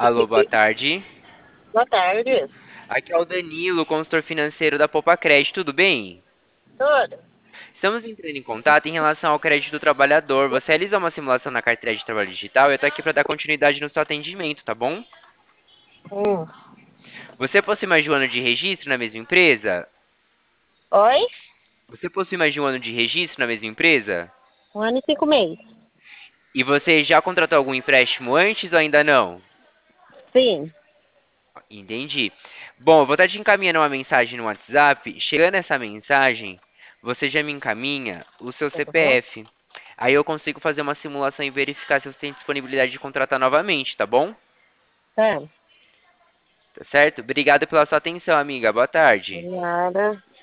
Alô, boa tarde. Boa tarde. Aqui é o Danilo, consultor financeiro da Poupa Crédito, tudo bem? Tudo? Estamos entrando em contato em relação ao crédito do trabalhador. Você realizou uma simulação na carteira de trabalho digital e eu tô aqui para dar continuidade no seu atendimento, tá bom? Hum. Você possui mais de um ano de registro na mesma empresa? Oi? Você possui mais de um ano de registro na mesma empresa? 1 ano e 5 meses. E você já contratou algum empréstimo antes ou ainda não? Sim. Entendi. Bom, eu vou estar te encaminhando uma mensagem no WhatsApp. Chegando essa mensagem, você já me encaminha o seu Uhum. CPF. Aí eu consigo fazer uma simulação e verificar se você tem disponibilidade de contratar novamente, tá bom? Tá. Tá certo? Obrigado pela sua atenção, amiga. Boa tarde. Nada.